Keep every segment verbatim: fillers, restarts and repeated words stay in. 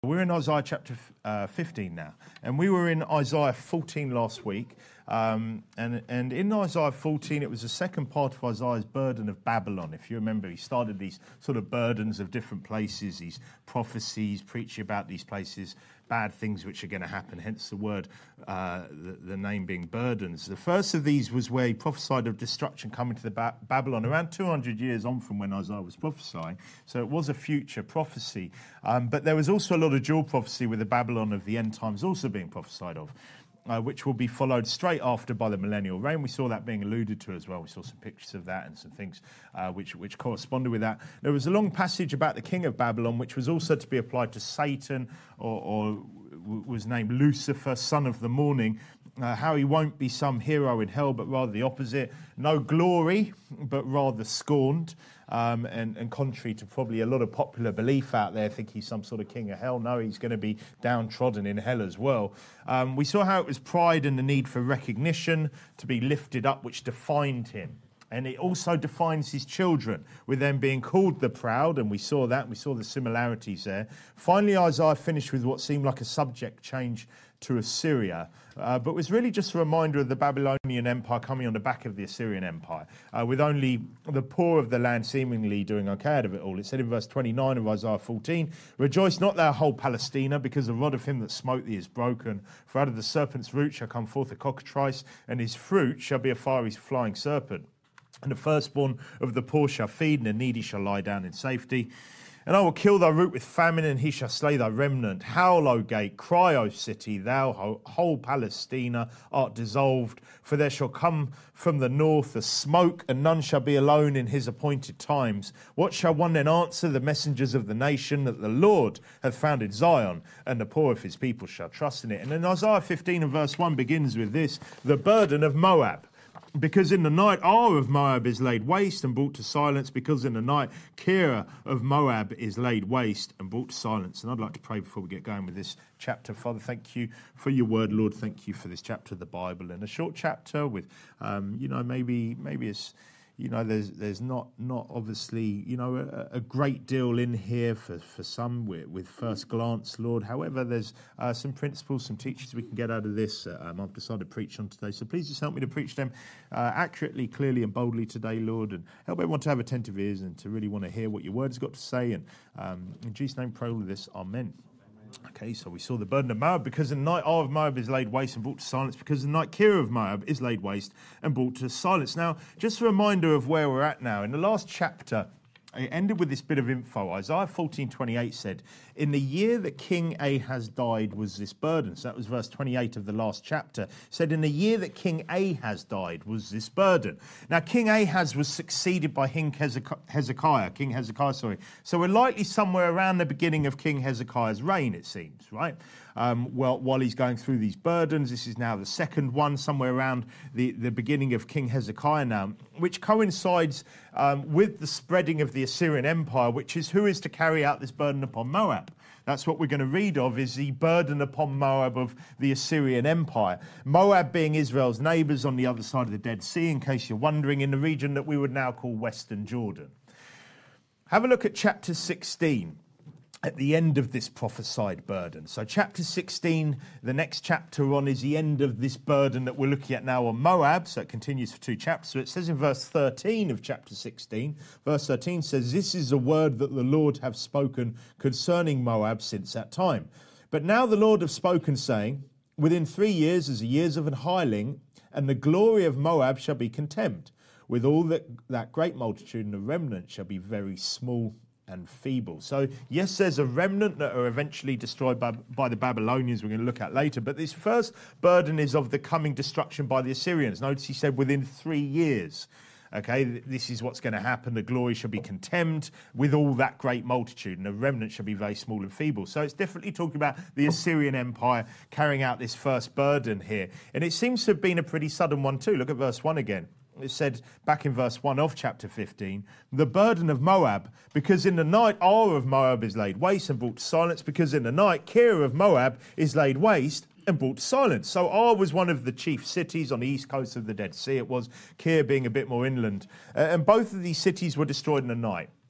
We're in Isaiah chapter uh, fifteen now, and we were in Isaiah fourteen last week. Um, and, and in Isaiah fourteen, it was the second part of Isaiah's burden of Babylon. If you remember, he started these sort of burdens of different places, these prophecies, preaching about these places, bad things which are going to happen, hence the word, uh, the, the name being burdens. The first of these was where he prophesied of destruction coming to the ba- Babylon around two hundred years on from when Isaiah was prophesying. So it was a future prophecy. Um, but there was also a lot of dual prophecy with the Babylon of the end times also being prophesied of. Uh, which will be followed straight after by the millennial reign. We saw that being alluded to as well. We saw some pictures of that and some things uh, which, which corresponded with that. There was a long passage about the king of Babylon, which was also to be applied to Satan, or, or w- was named Lucifer, son of the morning, uh, how he won't be some hero in hell, but rather the opposite. No glory, but rather scorned. Um, and, and contrary to probably a lot of popular belief out there, think he's some sort of king of hell. No, he's going to be downtrodden in hell as well. Um, we saw how it was pride and the need for recognition to be lifted up, which defined him. And it also defines his children, with them being called the proud, and we saw that, we saw the similarities there. Finally, Isaiah finished with what seemed like a subject change to Assyria, uh, but was really just a reminder of the Babylonian Empire coming on the back of the Assyrian Empire, uh, with only the poor of the land seemingly doing okay out of it all. It said in verse twenty-nine of Isaiah fourteen, "Rejoice not thou whole Palestina, because the rod of him that smote thee is broken. For out of the serpent's root shall come forth a cockatrice, and his fruit shall be a fiery flying serpent. And the firstborn of the poor shall feed, and the needy shall lie down in safety. And I will kill thy root with famine, and he shall slay thy remnant. Howl, O gate, cry, O city, thou whole Palestina art dissolved. For there shall come from the north a smoke, and none shall be alone in his appointed times. What shall one then answer the messengers of the nation? That the Lord hath founded Zion, and the poor of his people shall trust in it." And then Isaiah fifteen and verse one begins with this: the burden of Moab. "Because in the night Ar of Moab is laid waste and brought to silence, because in the night Kir of Moab is laid waste and brought to silence." And I'd like to pray before we get going with this chapter. Father, thank you for your word, Lord. Thank you for this chapter of the Bible, and a short chapter with, um, you know, maybe maybe it's, you know, there's there's not not obviously, you know, a, a great deal in here for, for some with, with first glance, Lord. However, there's uh, some principles, some teachings we can get out of this. Um, I've decided to preach on today, so please just help me to preach them uh, accurately, clearly, and boldly today, Lord, and help everyone to have attentive ears and to really want to hear what your word has got to say. And um, in Jesus' name, pray all of this. Amen. Okay, so we saw the burden of Moab, because the night Ar of Moab is laid waste and brought to silence, because the night Kir of Moab is laid waste and brought to silence. Now, just a reminder of where we're at now. In the last chapter, it ended with this bit of info. Isaiah fourteen twenty-eight said, "In the year that King Ahaz died was this burden." So that was verse twenty-eight of the last chapter. It said, "In the year that King Ahaz died was this burden." Now, King Ahaz was succeeded by King Hezekiah, King Hezekiah, sorry. So we're likely somewhere around the beginning of King Hezekiah's reign, it seems, right? Um, well, while he's going through these burdens, this is now the second one, somewhere around the, the beginning of King Hezekiah now, which coincides um, with the spreading of the Assyrian Empire, which is who is to carry out this burden upon Moab. That's what we're going to read of, is the burden upon Moab of the Assyrian Empire. Moab being Israel's neighbours on the other side of the Dead Sea, in case you're wondering, in the region that we would now call Western Jordan. Have a look at chapter sixteen. At the end of this prophesied burden. So chapter sixteen, the next chapter on, is the end of this burden that we're looking at now on Moab. So it continues for two chapters. So it says in verse thirteen of chapter sixteen, verse thirteen says, "This is a word that the Lord have spoken concerning Moab since that time. But now the Lord have spoken, saying, within three years as the years of an hireling, and the glory of Moab shall be contemned. With all that, that great multitude, and the remnant shall be very small and feeble." So, yes, there's a remnant that are eventually destroyed by, by the Babylonians, we're going to look at later. But this first burden is of the coming destruction by the Assyrians. Notice he said within three years. Okay, this is what's going to happen. The glory shall be contemned with all that great multitude, and the remnant shall be very small and feeble. So it's definitely talking about the Assyrian Empire carrying out this first burden here. And it seems to have been a pretty sudden one too. Look at verse one again. It said back in verse one of chapter fifteen, "The burden of Moab, because in the night Ar of Moab is laid waste and brought to silence, because in the night Kir of Moab is laid waste and brought to silence." So Ar was one of the chief cities on the east coast of the Dead Sea. It was, Kir being a bit more inland. Uh, and both of these cities were destroyed in the night.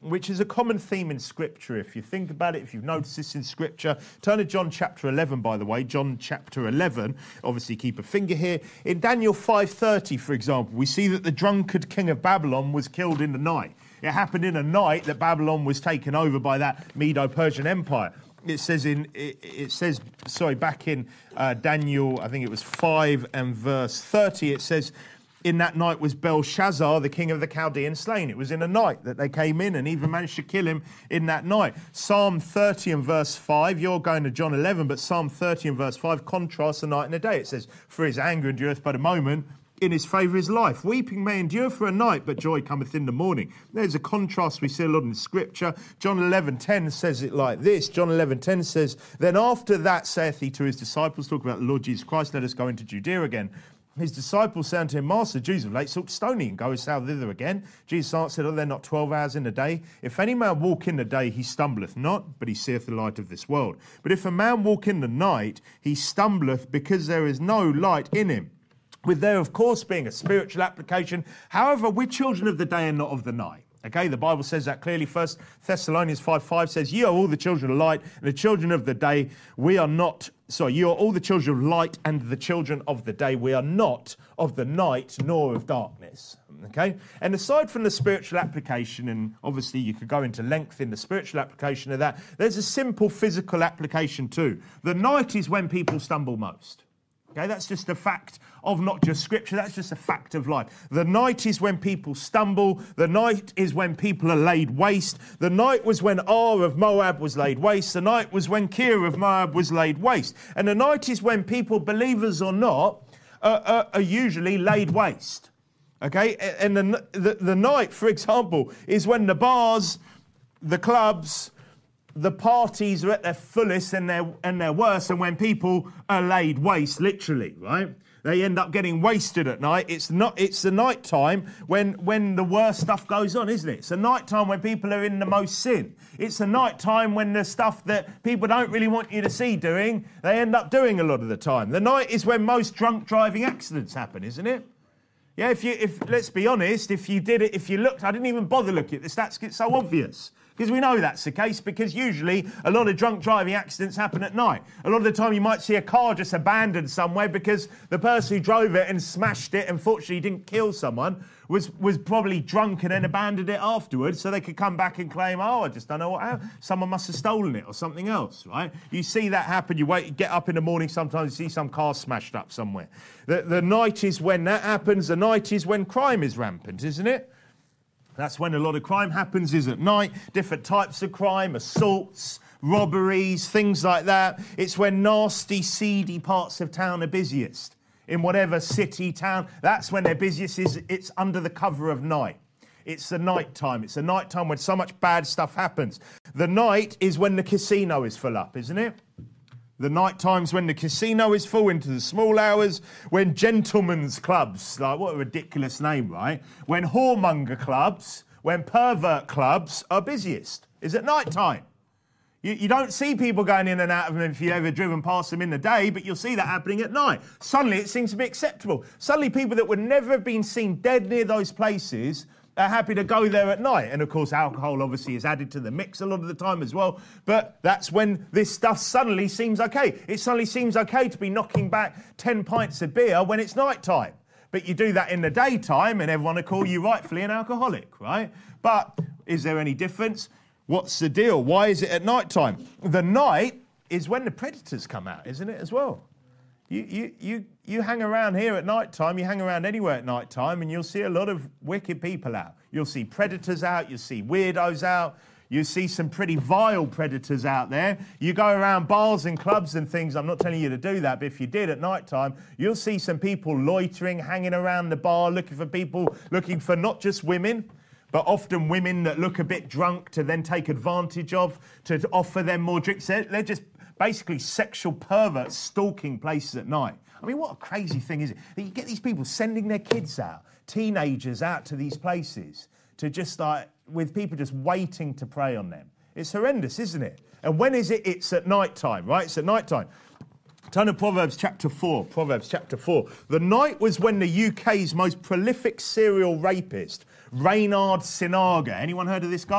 which is a common theme in Scripture. If you think about it, if you've noticed this in Scripture, turn to John chapter eleven, by the way. John chapter eleven, obviously keep a finger here. In Daniel five thirty, for example, we see that the drunkard king of Babylon was killed in the night. It happened in a night that Babylon was taken over by that Medo-Persian Empire. It says in it, it says sorry back in uh, Daniel, I think it was five and verse thirty. It says, "In that night was Belshazzar, the king of the Chaldeans, slain." It was in a night that they came in and even managed to kill him in that night. Psalm thirty and verse five. You're going to John eleven, but Psalm thirty and verse five contrasts the night and the day. It says, "For his anger endureth but a moment. In his favour is life. Weeping may endure for a night, but joy cometh in the morning." There's a contrast we see a lot in Scripture. John eleven ten says it like this. John eleven ten says, "Then after that saith he to his disciples," talk about the Lord Jesus Christ, "let us go into Judea again. His disciples said unto him, Master, Jews of late sought to stone thee, and goest thou thither again? Jesus answered, Are there not twelve hours in the day? If any man walk in the day, he stumbleth not, but he seeth the light of this world. But if a man walk in the night, he stumbleth, because there is no light in him." With there, of course, being a spiritual application. However, we're children of the day and not of the night. Okay, the Bible says that clearly. First Thessalonians five five says, "Ye are all the children of light and the children of the day. We are not, sorry, you are all the children of light and the children of the day. We are not of the night nor of darkness." Okay, and aside from the spiritual application, and obviously you could go into length in the spiritual application of that, there's a simple physical application too. The night is when people stumble most. Okay, that's just a fact of not just Scripture, that's just a fact of life. The night is when people stumble. The night is when people are laid waste. The night was when Ar of Moab was laid waste. The night was when Kir of Moab was laid waste. And the night is when people, believers or not, are, are, are usually laid waste. Okay, and the, the, the night, for example, is when the bars, the clubs, the parties are at their fullest and their and their worst, and when people are laid waste, literally, right? They end up getting wasted at night. It's not. It's the night time when when the worst stuff goes on, isn't it? It's the night time when people are in the most sin. It's the night time when the stuff that people don't really want you to see doing, they end up doing a lot of the time. The night is when most drunk driving accidents happen, isn't it? Yeah. If you if let's be honest, if you did it, if you looked, I didn't even bother looking at the stats. Get so obvious. Because we know that's the case, because usually a lot of drunk driving accidents happen at night. A lot of the time you might see a car just abandoned somewhere because the person who drove it and smashed it, unfortunately didn't kill someone, was, was probably drunk and then abandoned it afterwards so they could come back and claim, oh, I just don't know what happened. Someone must have stolen it or something else, right? You see that happen. You wait, get up in the morning, sometimes you see some car smashed up somewhere. The, the night is when that happens. The night is when crime is rampant, isn't it? That's when a lot of crime happens, is at night. Different types of crime, assaults, robberies, things like that. It's when nasty, seedy parts of town are busiest. In whatever city, town, that's when they're busiest. Is It's under the cover of night. It's the night time. It's the night time when so much bad stuff happens. The night is when the casino is full up, isn't it? The night times when the casino is full into the small hours, when gentlemen's clubs, like what a ridiculous name, right? When whoremonger clubs, when pervert clubs are busiest, is at night time. You, you don't see people going in and out of them if you've ever driven past them in the day, but you'll see that happening at night. Suddenly it seems to be acceptable. Suddenly people that would never have been seen dead near those places are happy to go there at night. And of course, alcohol obviously is added to the mix a lot of the time as well. But that's when this stuff suddenly seems okay. It suddenly seems okay to be knocking back ten pints of beer when it's night time. But you do that in the daytime and everyone will call you rightfully an alcoholic, right? But is there any difference? What's the deal? Why is it at night time? The night is when the predators come out, isn't it, as well? You, you, you, you hang around here at night time, you hang around anywhere at night time, and you'll see a lot of wicked people out. You'll see predators out, you'll see weirdos out, you'll see some pretty vile predators out there. You go around bars and clubs and things, I'm not telling you to do that, but if you did at night time, you'll see some people loitering, hanging around the bar, looking for people, looking for not just women, but often women that look a bit drunk to then take advantage of, to offer them more drinks. They're, they're just basically sexual perverts stalking places at night. I mean, what a crazy thing is it? That you get these people sending their kids out, teenagers out to these places, to just like, with people just waiting to prey on them. It's horrendous, isn't it? And when is it? It's at night time, right? It's at night time. Turn to Proverbs chapter four. Proverbs chapter four. The night was when the U K's most prolific serial rapist, Reynard Sinaga. Anyone heard of this guy?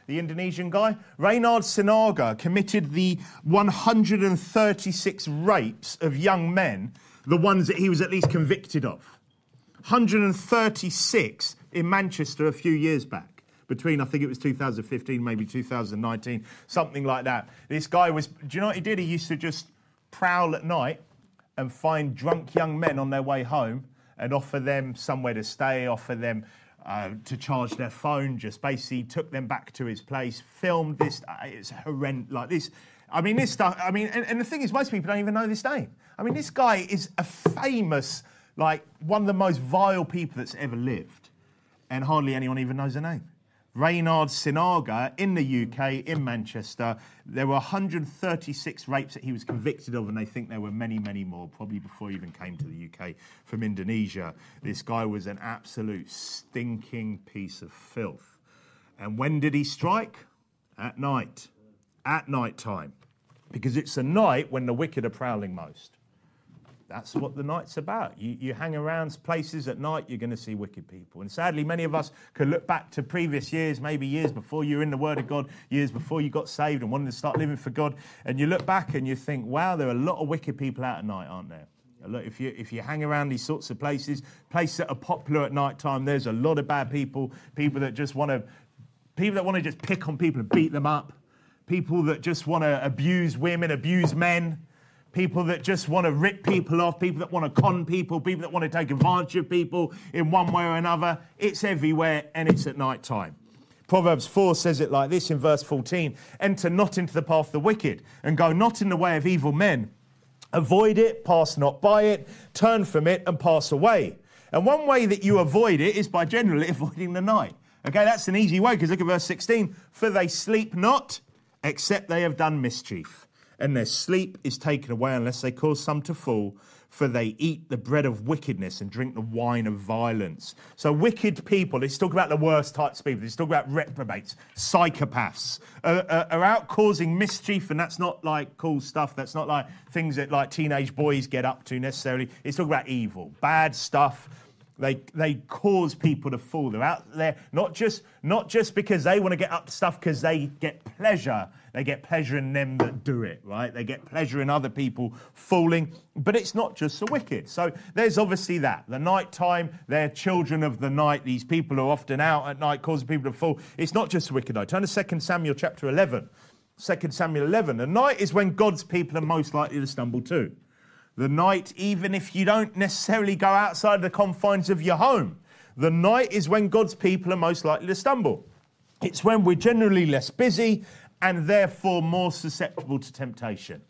the Indonesian guy? Reynard Sinaga committed the one hundred thirty-six rapes of young men, the ones that he was at least convicted of. one hundred thirty-six in Manchester a few years back. Between, I think it was two thousand fifteen, maybe two thousand nineteen, something like that. This guy was, do you know what he did? He used to just prowl at night and find drunk young men on their way home and offer them somewhere to stay, offer them uh, to charge their phone, just basically took them back to his place, filmed this. Uh, it's horrendous, like this. I mean, this stuff, I mean, and, and the thing is, most people don't even know this name. I mean, this guy is a famous, like, one of the most vile people that's ever lived. And hardly anyone even knows the name. Reynard Sinaga in the U K, in Manchester. There were one hundred thirty-six rapes that he was convicted of, and they think there were many, many more, probably before he even came to the U K from Indonesia. This guy was an absolute stinking piece of filth. And when did he strike? At night. At night time. Because it's a night when the wicked are prowling most. That's what the night's about. You, you hang around places at night, you're going to see wicked people. And sadly, many of us can look back to previous years, maybe years before you were in the Word of God, years before you got saved and wanted to start living for God. And you look back and you think, wow, there are a lot of wicked people out at night, aren't there? Look, if you if you hang around these sorts of places, places that are popular at night time, there's a lot of bad people, people that just want to, people that want to just pick on people and beat them up, people that just want to abuse women, abuse men. People that just want to rip people off, people that want to con people, people that want to take advantage of people in one way or another. It's everywhere, and it's at night time. Proverbs four says it like this in verse fourteen. Enter not into the path of the wicked, and go not in the way of evil men. Avoid it, pass not by it, turn from it, and pass away. And one way that you avoid it is by generally avoiding the night. Okay, that's an easy way, because look at verse sixteen. For they sleep not, except they have done mischief. And their sleep is taken away unless they cause some to fall, for they eat the bread of wickedness and drink the wine of violence. So wicked people, let's talk about the worst types of people. Let's talk about reprobates, psychopaths, uh, uh, are out causing mischief, and that's not like cool stuff. That's not like things that like teenage boys get up to necessarily. It's talking about evil, bad stuff. They they cause people to fall. They're out there not just not just because they want to get up to stuff because they get pleasure. They get pleasure in them that do it, right? They get pleasure in other people falling. But it's not just the wicked. So there's obviously that. The night time, they're children of the night. These people are often out at night causing people to fall. It's not just the wicked. I turn to Second Samuel chapter eleven. Second Samuel eleven. The night is when God's people are most likely to stumble too. The night, even if you don't necessarily go outside the confines of your home, the night is when God's people are most likely to stumble. It's when we're generally less busy and therefore more susceptible to temptation.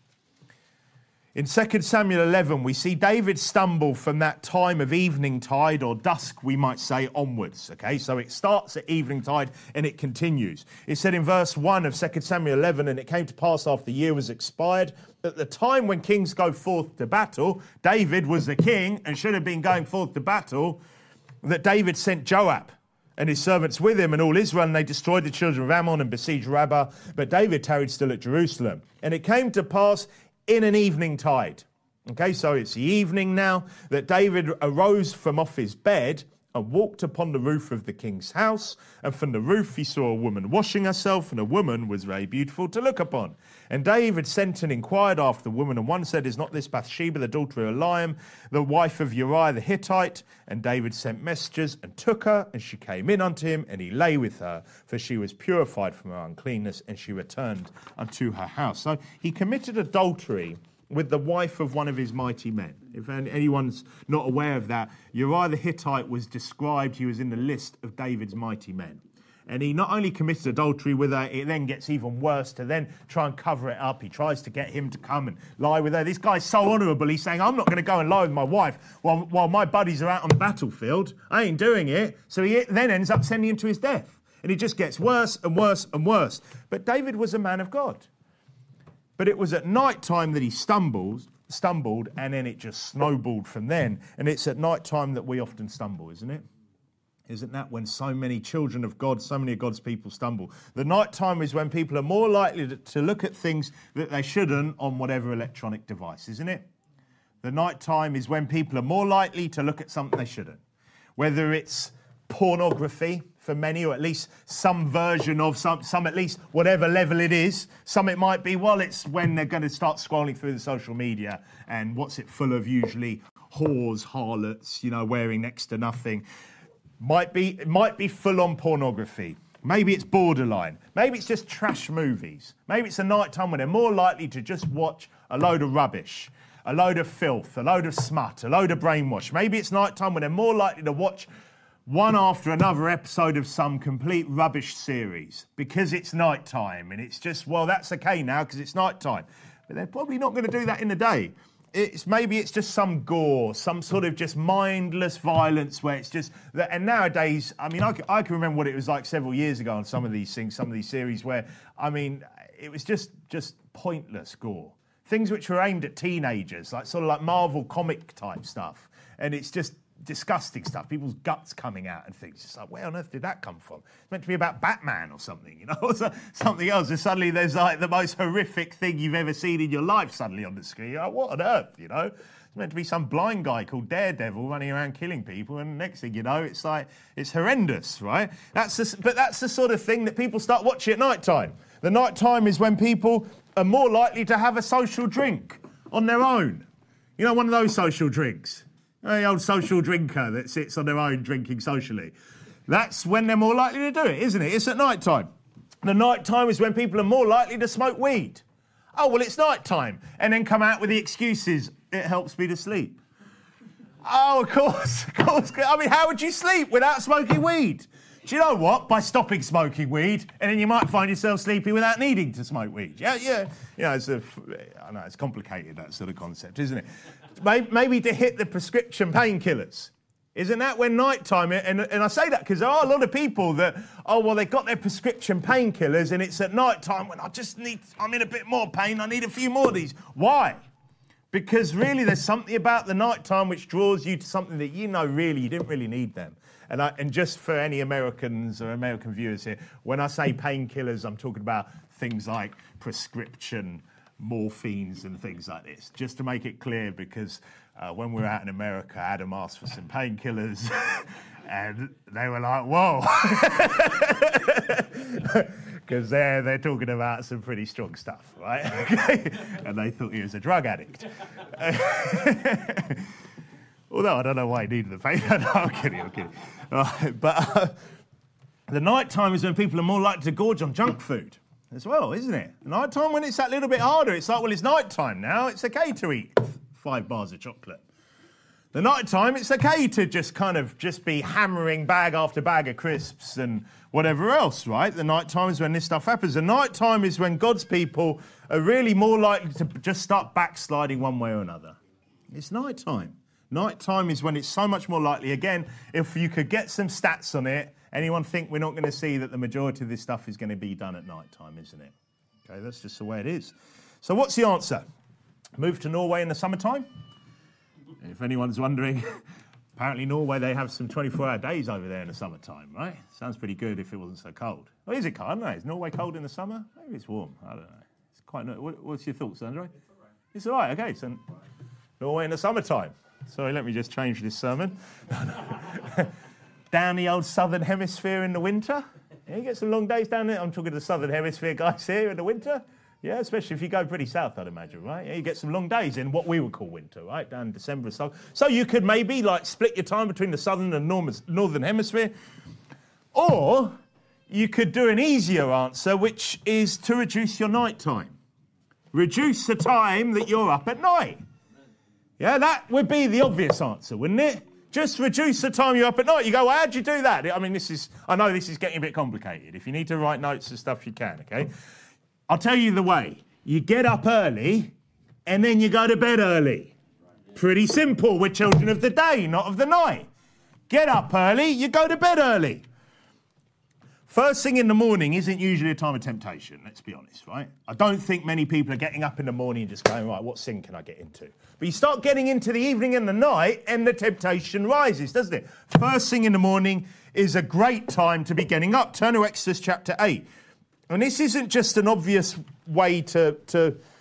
In Second Samuel eleven, we see David stumble from that time of evening tide, or dusk, we might say, onwards. Okay, so it starts at evening tide and it continues. It said in verse one of Second Samuel eleven, and it came to pass after the year was expired, at the time when kings go forth to battle, David was the king and should have been going forth to battle, that David sent Joab and his servants with him and all Israel, and they destroyed the children of Ammon and besieged Rabbah. But David tarried still at Jerusalem. And it came to pass in an evening tide. Okay, so it's the evening now, that David arose from off his bed and walked upon the roof of the king's house. And from the roof he saw a woman washing herself, and a woman was very beautiful to look upon. And David sent and inquired after the woman, and one said, is not this Bathsheba, the daughter of Eliam, the wife of Uriah the Hittite? And David sent messengers and took her, and she came in unto him, and he lay with her, for she was purified from her uncleanness, and she returned unto her house. So he committed adultery with the wife of one of his mighty men. If anyone's not aware of that, Uriah the Hittite was described, he was in the list of David's mighty men. And he not only committed adultery with her, it then gets even worse to then try and cover it up. He tries to get him to come and lie with her. This guy's so honourable, he's saying, I'm not going to go and lie with my wife while, while my buddies are out on the battlefield. I ain't doing it. So he then ends up sending him to his death. And it just gets worse and worse and worse. But David was a man of God. But it was at night time that he stumbled, stumbled, and then it just snowballed from then. And it's at night time that we often stumble, isn't it? Isn't that when so many children of God, so many of God's people stumble? The night time is when people are more likely to, to look at things that they shouldn't on whatever electronic device, isn't it? The night time is when people are more likely to look at something they shouldn't. Whether it's pornography, for many, or at least some version of some, some at least whatever level it is. Some it might be, well, it's when they're going to start scrolling through the social media and what's it full of usually? Whores, harlots, you know, wearing next to nothing. Might be, it might be full-on pornography. Maybe it's borderline. Maybe it's just trash movies. Maybe it's a night time when they're more likely to just watch a load of rubbish, a load of filth, a load of smut, a load of brainwash. Maybe it's night time when they're more likely to watch one after another episode of some complete rubbish series because it's night time and it's just, well, that's okay now because it's night time. But they're probably not going to do that in the day. It's maybe it's just some gore, some sort of just mindless violence where it's just that. And nowadays, I mean, I can, I can remember what it was like several years ago on some of these things, some of these series where, I mean, it was just just pointless gore. Things which were aimed at teenagers, like sort of like Marvel comic type stuff. And it's just disgusting stuff, people's guts coming out and things. It's like, where on earth did that come from? It's meant to be about Batman or something, you know, or something else. And suddenly there's like the most horrific thing you've ever seen in your life suddenly on the screen. You're like, what on earth, you know? It's meant to be some blind guy called Daredevil running around killing people, and next thing you know, it's like, it's horrendous, right? That's the, but that's the sort of thing that people start watching at night time. The night time is when people are more likely to have a social drink on their own. You know, one of those social drinks. The old social drinker that sits on their own drinking socially. That's when they're more likely to do it, isn't it? It's at night time. The night time is when people are more likely to smoke weed. Oh, well, it's night time. And then come out with the excuses, it helps me to sleep. Oh, of course, of course. I mean, how would you sleep without smoking weed? Do you know what? By stopping smoking weed, and then you might find yourself sleeping without needing to smoke weed. Yeah, yeah. You know, it's a, I know, it's complicated, that sort of concept, isn't it? Maybe to hit the prescription painkillers. Isn't that when nighttime, and, and I say that because there are a lot of people that, oh, well, they've got their prescription painkillers and it's at nighttime when I just need, I'm in a bit more pain, I need a few more of these. Why? Because really there's something about the nighttime which draws you to something that you know really, you didn't really need them. And, I, and just for any Americans or American viewers here, when I say painkillers, I'm talking about things like prescription morphines and things like this, just to make it clear, because uh, when we were out in America, Adam asked for some painkillers and they were like, whoa. Because they're, they're talking about some pretty strong stuff, right? And they thought he was a drug addict. Although I don't know why he needed the pain. No, I'm kidding, I'm kidding. Right, but uh, the night time is when people are more likely to gorge on junk food as well, isn't it? The night time, when it's that little bit harder, it's like, well, it's night time now. It's okay to eat five bars of chocolate. The night time, it's okay to just kind of just be hammering bag after bag of crisps and whatever else, right? The night time is when this stuff happens. The night time is when God's people are really more likely to just start backsliding one way or another. It's night time. Night time is when it's so much more likely. Again, if you could get some stats on it, anyone think we're not going to see that the majority of this stuff is going to be done at night time, isn't it? Okay, that's just the way it is. So what's the answer? Move to Norway in the summertime? If anyone's wondering, apparently Norway, they have some twenty-four hour days over there in the summertime, right? Sounds pretty good if it wasn't so cold. Well, is it cold? I don't know. Is Norway cold in the summer? Maybe it's warm. I don't know. It's quite. What, what's your thoughts, Andre? It's all right. It's all right. Okay, so Norway in the summertime. Sorry, let me just change this sermon. Down the old southern hemisphere in the winter. Yeah, you get some long days down there. I'm talking to the southern hemisphere guys here in the winter. Yeah, especially if you go pretty south, I'd imagine, right? Yeah, you get some long days in what we would call winter, right? Down in December or so. So you could maybe like split your time between the southern and northern hemisphere. Or you could do an easier answer, which is to reduce your night time. Reduce the time that you're up at night. Yeah, that would be the obvious answer, wouldn't it? Just reduce the time you're up at night. You go, well, how'd you do that? I mean, this is, I know this is getting a bit complicated. If you need to write notes and stuff, you can, okay? I'll tell you the way. You get up early, and then you go to bed early. Pretty simple. We're children of the day, not of the night. Get up early, you go to bed early. First thing in the morning isn't usually a time of temptation, let's be honest, right? I don't think many people are getting up in the morning and just going, right, what sin can I get into? But you start getting into the evening and the night, and the temptation rises, doesn't it? First thing in the morning is a great time to be getting up. Turn to Exodus chapter eight. And this isn't just an obvious way to, to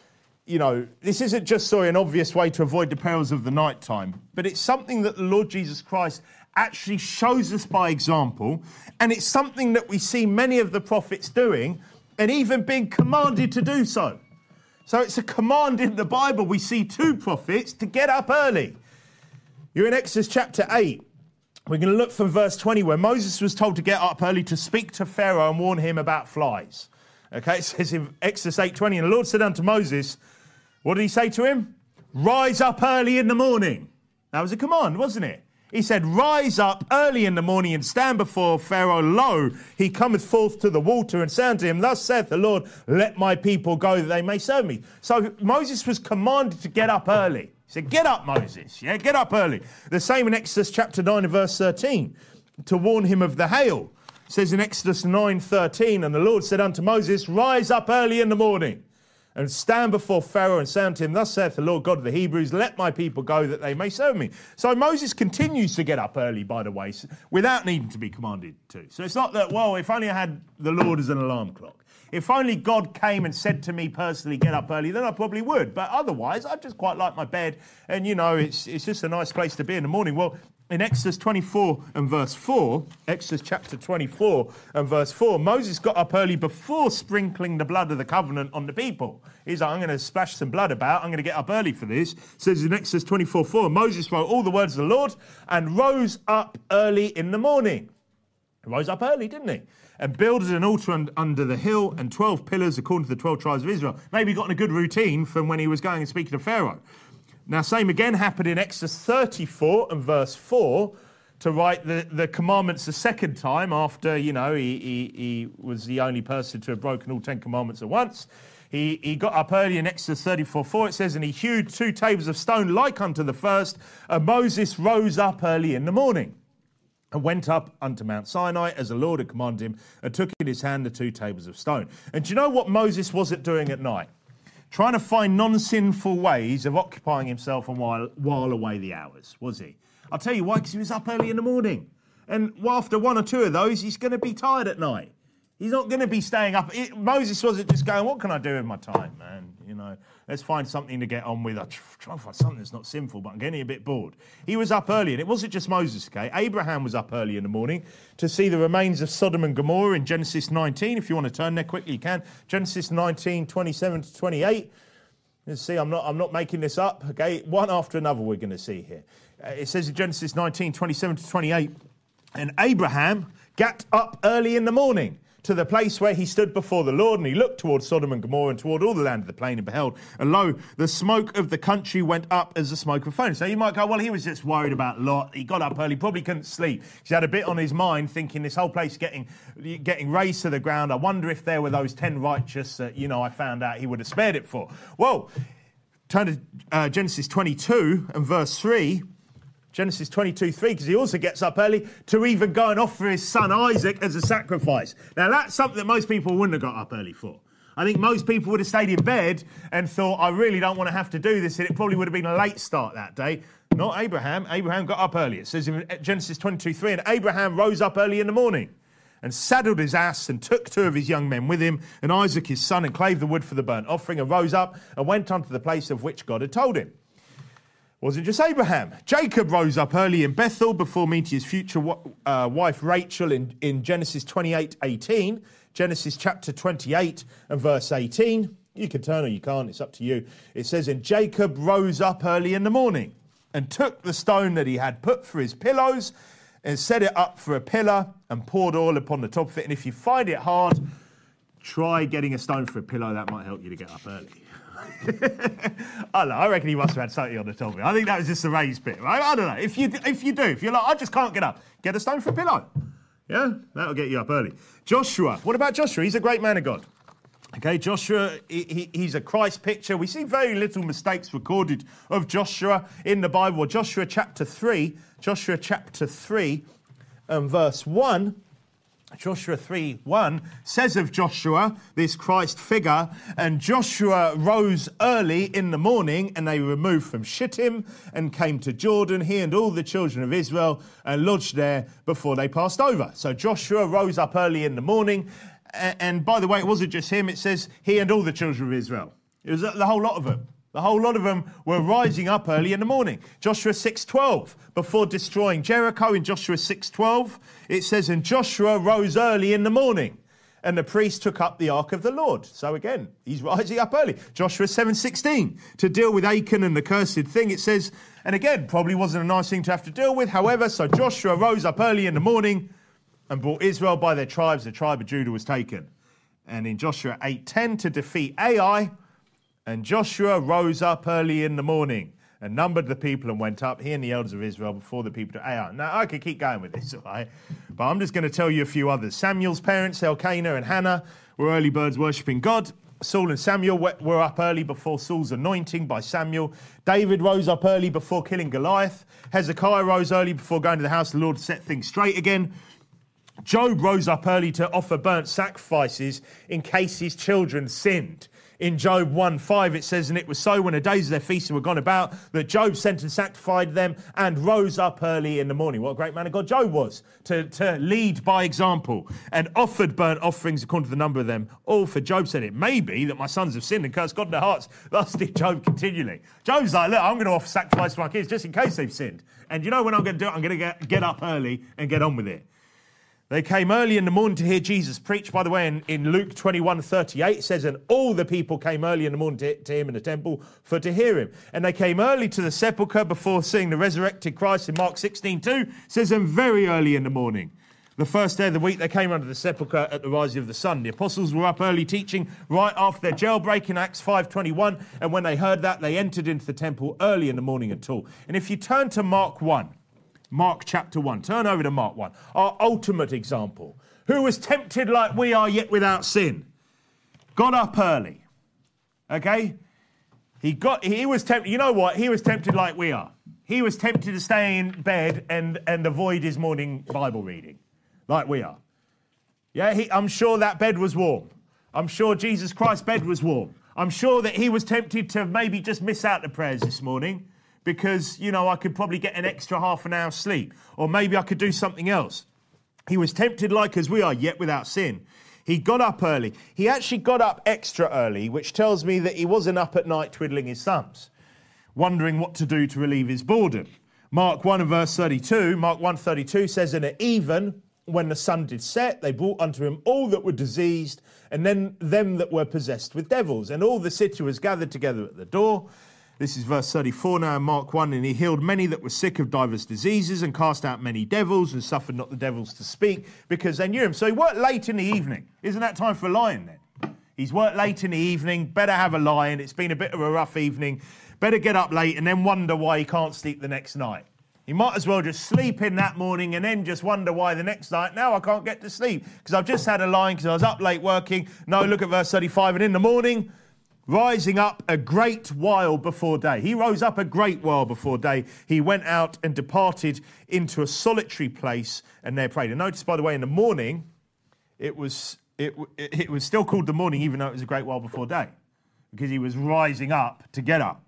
you know, this isn't just, sorry, an obvious way to avoid the perils of the night time, but it's something that the Lord Jesus Christ actually shows us by example, and it's something that we see many of the prophets doing, and even being commanded to do so. So it's a command in the Bible. We see two prophets to get up early. You're in Exodus chapter eight. We're going to look from verse twenty, where Moses was told to get up early to speak to Pharaoh and warn him about flies. Okay, it says in Exodus eight twenty, and the Lord said unto Moses, what did he say to him? Rise up early in the morning. That was a command, wasn't it? He said, rise up early in the morning and stand before Pharaoh. Lo, he cometh forth to the water, and say unto him, thus saith the Lord, let my people go that they may serve me. So Moses was commanded to get up early. He said, get up, Moses. Yeah, get up early. The same in Exodus chapter nine and verse thirteen, to warn him of the hail. It says in Exodus nine thirteen, and the Lord said unto Moses, rise up early in the morning and stand before Pharaoh and say unto him, thus saith the Lord God of the Hebrews, let my people go that they may serve me. So Moses continues to get up early, by the way, without needing to be commanded to. So it's not that, well, if only I had the Lord as an alarm clock. If only God came and said to me personally, get up early, then I probably would. But otherwise, I just quite like my bed. And, you know, it's it's just a nice place to be in the morning. Well, in Exodus twenty-four and verse four, Exodus chapter twenty-four and verse four, Moses got up early before sprinkling the blood of the covenant on the people. He's like, I'm going to splash some blood about. I'm going to get up early for this. It says in Exodus twenty-four four, Moses wrote all the words of the Lord and rose up early in the morning. He rose up early, didn't he? And builded an altar un- under the hill and twelve pillars according to the twelve tribes of Israel. Maybe he got in a good routine from when he was going and speaking to Pharaoh. Now, same again happened in Exodus thirty-four and verse four, to write the, the commandments a second time after, you know, he, he, he was the only person to have broken all ten commandments at once. He, he got up early in Exodus thirty-four four, it says, and he hewed two tables of stone like unto the first, and Moses rose up early in the morning and went up unto Mount Sinai as the Lord had commanded him, and took in his hand the two tables of stone. And do you know what Moses wasn't doing at night? Trying to find non-sinful ways of occupying himself and while, while away the hours, was he? I'll tell you why, because he was up early in the morning. And after one or two of those, he's going to be tired at night. He's not going to be staying up. It, Moses wasn't just going, what can I do with my time, man? You know, let's find something to get on with. I'm trying to find something that's not sinful, but I'm getting a bit bored. He was up early, and it wasn't just Moses, okay? Abraham was up early in the morning to see the remains of Sodom and Gomorrah in Genesis nineteen. If you want to turn there quickly, you can. Genesis nineteen, twenty-seven to twenty-eight. Let's see, I'm not, I'm not making this up, okay? One after another we're going to see here. Uh, it says in Genesis nineteen, twenty-seven to twenty-eight, and Abraham got up early in the morning to the place where he stood before the Lord, and he looked toward Sodom and Gomorrah and toward all the land of the plain, and beheld, and lo, the smoke of the country went up as the smoke of a furnace. So you might go, well, he was just worried about Lot. He got up early, probably couldn't sleep. He had a bit on his mind, thinking this whole place getting getting razed to the ground. I wonder if there were those ten righteous that, you know, I found out he would have spared it for. Well, turn to uh, Genesis twenty-two and verse three. Genesis twenty-two three, because he also gets up early to even go and offer his son Isaac as a sacrifice. Now, that's something that most people wouldn't have got up early for. I think most people would have stayed in bed and thought, I really don't want to have to do this, and it probably would have been a late start that day. Not Abraham. Abraham got up early. It says in Genesis twenty-two three, and Abraham rose up early in the morning and saddled his ass and took two of his young men with him, and Isaac his son, and clave the wood for the burnt offering, and rose up and went unto the place of which God had told him. Wasn't just Abraham. Jacob rose up early in Bethel before meeting his future uh, wife Rachel in, in Genesis twenty-eight eighteen. Genesis chapter twenty-eight and verse eighteen. You can turn or you can't, it's up to you. It says, and Jacob rose up early in the morning and took the stone that he had put for his pillows and set it up for a pillar and poured oil upon the top of it. And if you find it hard, try getting a stone for a pillow. That might help you to get up early. I don't know, I reckon he must have had something on the top of it. I think that was just the raised bit, right? I don't know. If you if you do, if you're like, I just can't get up, get a stone for a pillow. Yeah, that'll get you up early. Joshua, what about Joshua? He's a great man of God. Okay, Joshua, he, he, he's a Christ picture. We see very little mistakes recorded of Joshua in the Bible. Joshua chapter three, Joshua chapter three and verse one. Joshua three one says of Joshua, this Christ figure, and Joshua rose early in the morning, and they removed from Shittim and came to Jordan, he and all the children of Israel, and lodged there before they passed over. So Joshua rose up early in the morning, and by the way, it wasn't just him, it says he and all the children of Israel. It was the whole lot of them. The whole lot of them were rising up early in the morning. Joshua six twelve, before destroying Jericho in Joshua six twelve, it says, and Joshua rose early in the morning, and the priest took up the ark of the Lord. So again, he's rising up early. Joshua seven sixteen, to deal with Achan and the cursed thing, it says, and again, probably wasn't a nice thing to have to deal with. However, so Joshua rose up early in the morning and brought Israel by their tribes. The tribe of Judah was taken. And in Joshua eight ten, to defeat Ai, and Joshua rose up early in the morning and numbered the people and went up, he and the elders of Israel, before the people to Ai. Now, I could keep going with this, all right? But I'm just going to tell you a few others. Samuel's parents, Elkanah and Hannah, were early birds worshipping God. Saul and Samuel were up early before Saul's anointing by Samuel. David rose up early before killing Goliath. Hezekiah rose early before going to the house of the Lord to set things straight again. Job rose up early to offer burnt sacrifices in case his children sinned. In Job one five, it says, and it was so when the days of their feasting were gone about, that Job sent and sanctified them and rose up early in the morning. What a great man of God Job was, to, to lead by example, and offered burnt offerings according to the number of them. All for Job said, it may be that my sons have sinned and cursed God in their hearts. Thus did Job continually. Job's like, look, I'm going to offer sacrifice for my kids just in case they've sinned. And you know when I'm going to do it? I'm going to get, get up early and get on with it. They came early in the morning to hear Jesus preach. By the way, in, in Luke twenty-one thirty-eight, it says, and all the people came early in the morning to, to him in the temple for to hear him. And they came early to the sepulchre before seeing the resurrected Christ. In Mark sixteen two, it says, and very early in the morning, the first day of the week, they came under the sepulchre at the rising of the sun. The apostles were up early teaching right after their jailbreak in Acts five twenty-one. And when they heard that, they entered into the temple early in the morning at all. And if you turn to Mark one, Mark chapter one. Turn over to Mark one. Our ultimate example. Who was tempted like we are, yet without sin. Got up early. Okay? He got. He was tempted. You know what? He was tempted like we are. He was tempted to stay in bed and, and avoid his morning Bible reading. Like we are. Yeah, he, I'm sure that bed was warm. I'm sure Jesus Christ's bed was warm. I'm sure that he was tempted to maybe just miss out the prayers this morning, because, you know, I could probably get an extra half an hour's sleep. Or maybe I could do something else. He was tempted like as we are, yet without sin. He got up early. He actually got up extra early, which tells me that he wasn't up at night twiddling his thumbs, wondering what to do to relieve his boredom. Mark one and verse thirty-two, Mark one thirty-two says, and at even, when the sun did set, they brought unto him all that were diseased, and then them that were possessed with devils. And all the city was gathered together at the door. This is verse thirty-four now in Mark one. And he healed many that were sick of divers diseases and cast out many devils and suffered not the devils to speak because they knew him. So he worked late in the evening. Isn't that time for a lion then? He's worked late in the evening. Better have a lion. It's been a bit of a rough evening. Better get up late and then wonder why he can't sleep the next night. He might as well just sleep in that morning and then just wonder why the next night, now I can't get to sleep because I've just had a lion because I was up late working. No, look at verse thirty-five. And in the morning, rising up a great while before day. He rose up a great while before day. He went out and departed into a solitary place and there prayed. And notice, by the way, in the morning, it was it, it was still called the morning, even though it was a great while before day, because he was rising up to get up.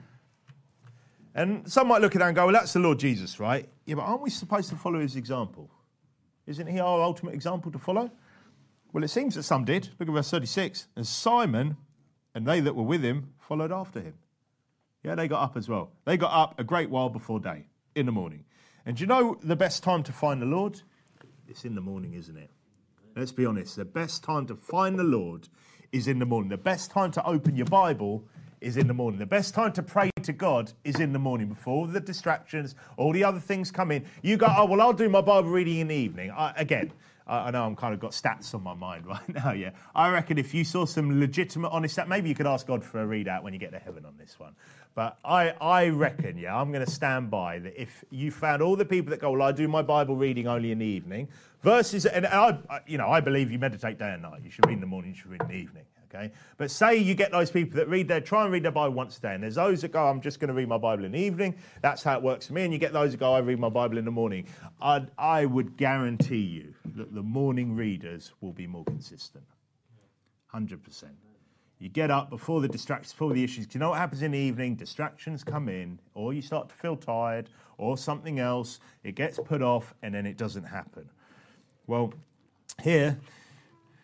And some might look at that and go, well, that's the Lord Jesus, right? Yeah, but aren't we supposed to follow his example? Isn't he our ultimate example to follow? Well, it seems that some did. Look at verse thirty-six. And Simon and they that were with him followed after him. Yeah, they got up as well. They got up a great while before day, in the morning. And do you know the best time to find the Lord? It's in the morning, isn't it? Let's be honest. The best time to find the Lord is in the morning. The best time to open your Bible is in the morning. The best time to pray to God is in the morning before all the distractions, all the other things come in. You go, oh, well, I'll do my Bible reading in the evening. I, again, I know I'm kind of got stats on my mind right now, yeah. I reckon if you saw some legitimate, honest stat, maybe you could ask God for a readout when you get to heaven on this one. But I, I reckon, yeah, I'm going to stand by that if you found all the people that go, well, I do my Bible reading only in the evening, versus, and I, you know, I believe you meditate day and night. You should read in the morning, you should read in the evening. Okay, but say you get those people that read their, try and read their Bible once a day, and there's those that go, I'm just going to read my Bible in the evening. That's how it works for me. And you get those that go, I read my Bible in the morning. I'd, I would guarantee you that the morning readers will be more consistent. one hundred percent. You get up before the distractions, before the issues. Do you know what happens in the evening? Distractions come in, or you start to feel tired, or something else. It gets put off, and then it doesn't happen. Well, here,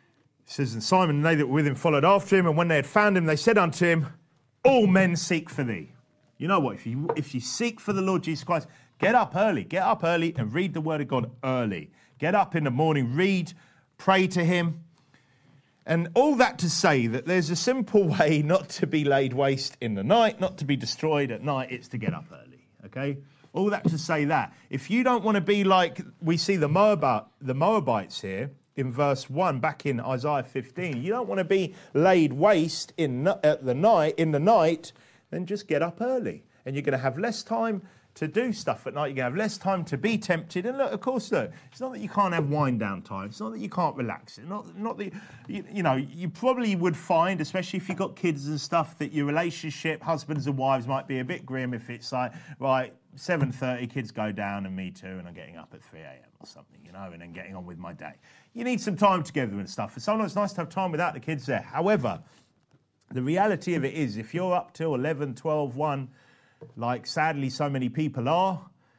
It says, and Simon and they that were with him followed after him, and when they had found him, they said unto him, all men seek for thee. You know what? If you if you seek for the Lord Jesus Christ, get up early. Get up early and read the word of God early. Get up in the morning, read, pray to him. And all that to say that there's a simple way not to be laid waste in the night, not to be destroyed at night. It's to get up early, okay? All that to say that. If you don't want to be like we see the Moabite, the Moabites here, in verse one, back in Isaiah fifteen, you don't want to be laid waste in at the night in the night, then just get up early. And you're going to have less time to do stuff at night. You're going to have less time to be tempted. And look, of course, look, it's not that you can't have wind down time. It's not that you can't relax. It's not, not that, you, you know, you probably would find, especially if you've got kids and stuff, that your relationship, husbands and wives, might be a bit grim if it's like, right, seven thirty, kids go down and me too, and I'm getting up at three a.m. or something, you know, and then getting on with my day. You need some time together and stuff. And sometimes it's nice to have time without the kids there. However, the reality of it is, if you're up till eleven, twelve, one, like sadly so many people are,